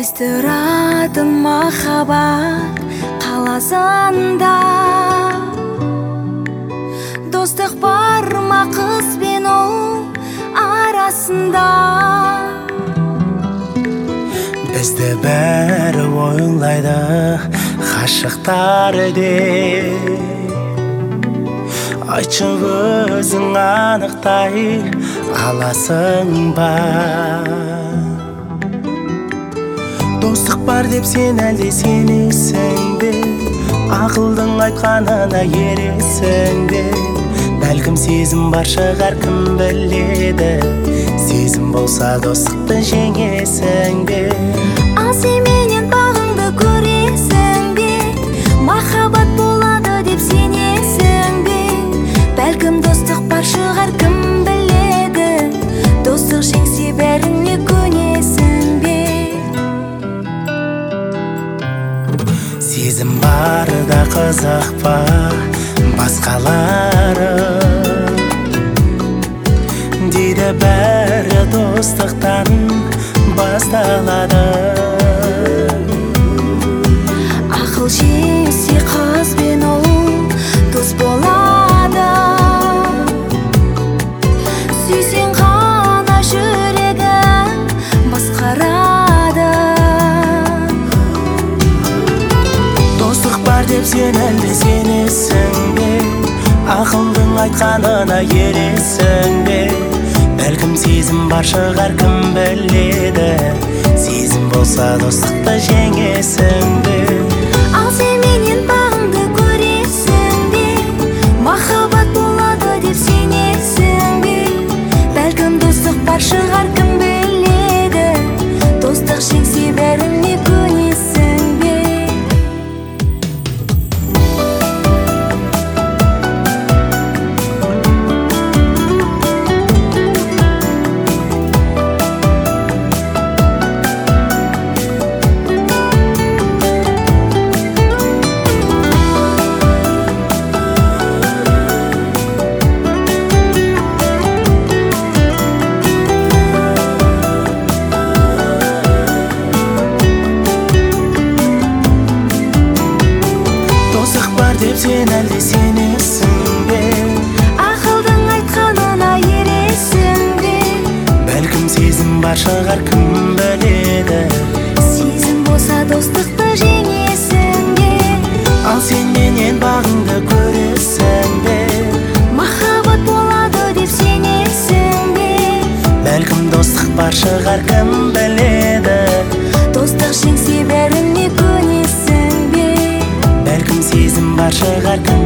тұратын махаббат қаласында достық бар ма қыз бен ол арасында? Бізді бәрі ойлайды ғашықтар деп. Айтшы өзің анықтай аласың ба? Достық бар деп сен әлде сенесің бе? Ақылдың айтқанына ересің бе? Бәлкім сезім бар шығар, кім біледі? Сезім болса достықты жеңесің бе? Ал сен менен бағыңды көресің бе? Махаббат болады деп сенесің бе? Бәлкім достық бар шығар, кім біледі? Достық жеңсе бәріне көнесің бе? Сезім бар да қызық па басқалары? Дейді бәрі достықтан басталады. Ақыл жеңсе қыз бен ол дос болады. Сүйсең ғана жүрегің басқарады. Достық бар деп сен әлде сенесің бе? Ақылдың айтқанына ересің бе? Бәлкім сезім бар шығар, кім біледі? Сезім болса достықты жеңесің бе? Ал сен менен бағыңды көресің бе? Махаббат болады деп сенесің бе? Бәлкім достық бар шығар, кім біледі? Достық жеңсе бәріне көнесің бе? Деп сен әлде сенесің бе? Ақылдың айтқанына ересің бе? Бәлкім сезім бар шығар, кім біледі? Сезім болса достықты жеңесің бе? Ал сен менен бағыңды көресің бе? Махаббат болады деп сенесің бе? Бәлкім достық бар шығар, кім біледі? Достық жеңсе бәріне көнесің бе? Бәлкім сезім бар шығар, кім